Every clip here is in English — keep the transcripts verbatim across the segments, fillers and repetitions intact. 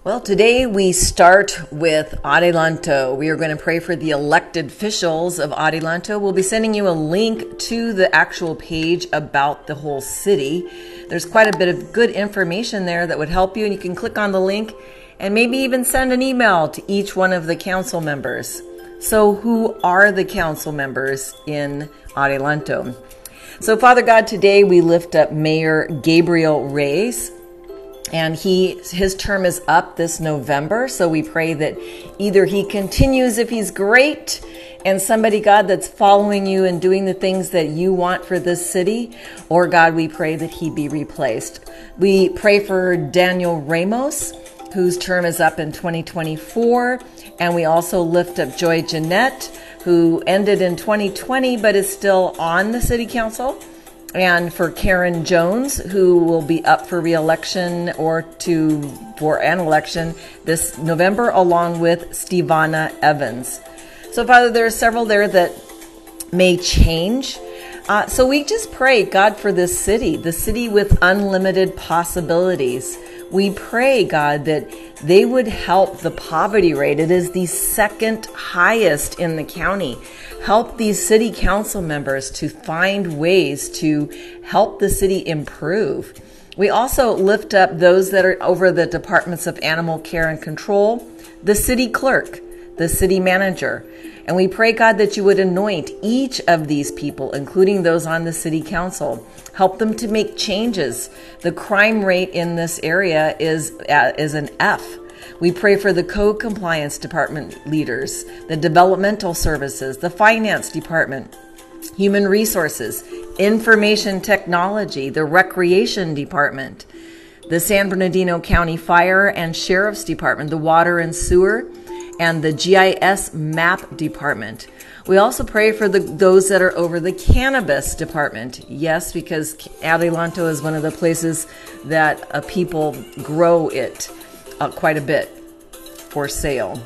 Well, today we start with Adelanto. We are going to pray for the elected officials of Adelanto. We'll be sending you a link to the actual page about the whole city. There's quite a bit of good information there that would help you, and you can click on the link and maybe even send an email to each one of the council members. So who are the council members in Adelanto? So Father God, today we lift up Mayor Gabriel Reyes. And he, his term is up this November. So we pray that either he continues if he's great and somebody, God, that's following you and doing the things that you want for this city, or God, we pray that he be replaced. We pray for Daniel Ramos, whose term is up in twenty twenty-four. And we also lift up Joy Jeanette, who ended in twenty twenty, but is still on the city council. And for Karen Jones, who will be up for re-election or to for an election this November, along with Stevana Evans. So, Father, there are several there that may change. Uh, so we just pray, God, for this city, the city with unlimited possibilities. We pray, God, that they would help the poverty rate. It is the second highest in the county. Help these city council members to find ways to help the city improve. We also lift up those that are over the departments of animal care and control, the city clerk, the city manager. And we pray, God, that you would anoint each of these people, including those on the city council. Help them to make changes. The crime rate in this area is, uh, is an F. We pray for the code compliance department leaders, the developmental services, the finance department, human resources, information technology, the recreation department, the San Bernardino County Fire and Sheriff's Department, the water and sewer, and the G I S map department. We also pray for the, those that are over the cannabis department. Yes, because Adelanto is one of the places that uh, people grow it uh, quite a bit for sale.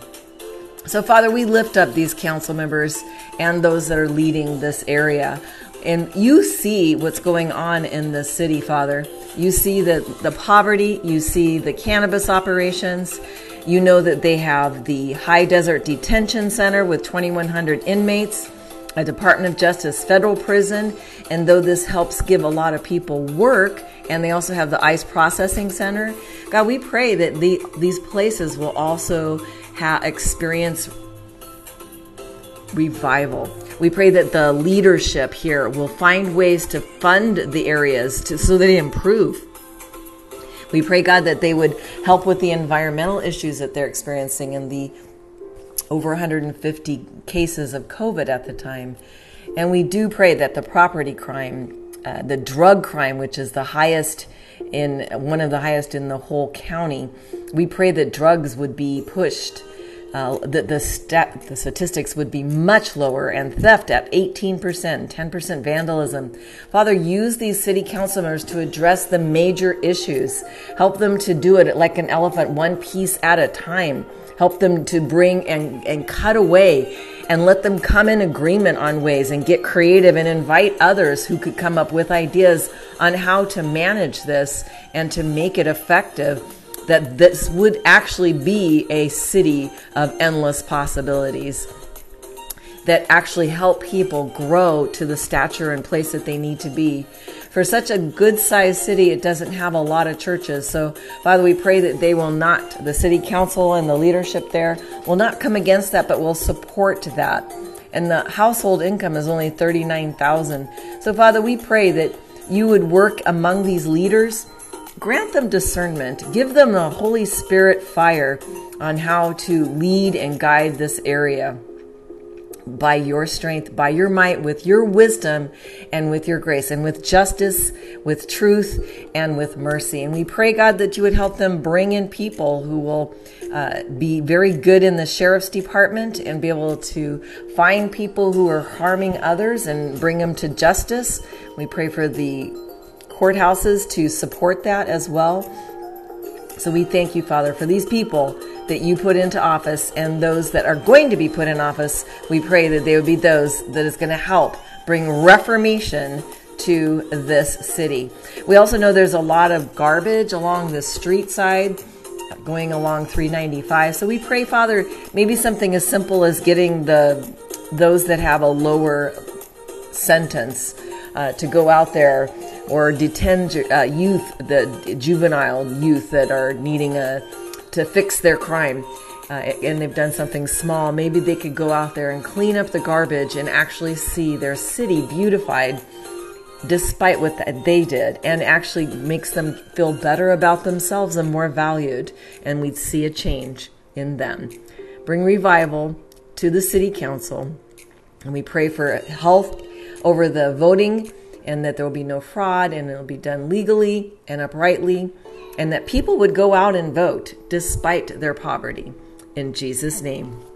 So, Father, we lift up these council members and those that are leading this area. And you see what's going on in the city, Father. You see the, the poverty. You see the cannabis operations. You know that they have the High Desert Detention Center with twenty-one hundred inmates, a Department of Justice federal prison. And though this helps give a lot of people work, and they also have the ICE processing center, God, we pray that the, these places will also ha- experience revival. We pray that the leadership here will find ways to fund the areas to, so they improve. We pray, God, that they would help with the environmental issues that they're experiencing and the over one hundred fifty cases of COVID at the time. And we do pray that the property crime, uh, the drug crime, which is the highest in one of the highest in the whole county, we pray that drugs would be pushed. Uh, the the, stat, the statistics would be much lower, and theft at eighteen percent, ten percent vandalism. Father, use these city council members to address the major issues. Help them to do it like an elephant, one piece at a time. Help them to bring and, and cut away, and let them come in agreement on ways and get creative and invite others who could come up with ideas on how to manage this and to make it effective. That this would actually be a city of endless possibilities that actually help people grow to the stature and place that they need to be. For such a good-sized city, it doesn't have a lot of churches. So, Father, we pray that they will not, the city council and the leadership there, will not come against that, but will support that. And the household income is only thirty-nine thousand dollars. So, Father, we pray that you would work among these leaders. Grant them discernment. Give them the Holy Spirit fire on how to lead and guide this area by your strength, by your might, with your wisdom, and with your grace, and with justice, with truth, and with mercy. And we pray, God, that you would help them bring in people who will uh, be very good in the sheriff's department and be able to find people who are harming others and bring them to justice. We pray for the courthouses to support that as well. So we thank you, Father, for these people that you put into office and those that are going to be put in office. We pray that they would be those that is going to help bring reformation to this city. We also know there's a lot of garbage along the street side. going along three ninety-five. So we pray, Father, maybe something as simple as getting the those that have a lower sentence uh, to go out there, or detain uh, youth, the juvenile youth that are needing a to fix their crime. Uh, and they've done something small. Maybe they could go out there and clean up the garbage and actually see their city beautified despite what they did, and actually makes them feel better about themselves and more valued. And we'd see a change in them. Bring revival to the city council. And we pray for health over the voting, and that there will be no fraud, and it'll be done legally and uprightly, and that people would go out and vote despite their poverty. In Jesus' name.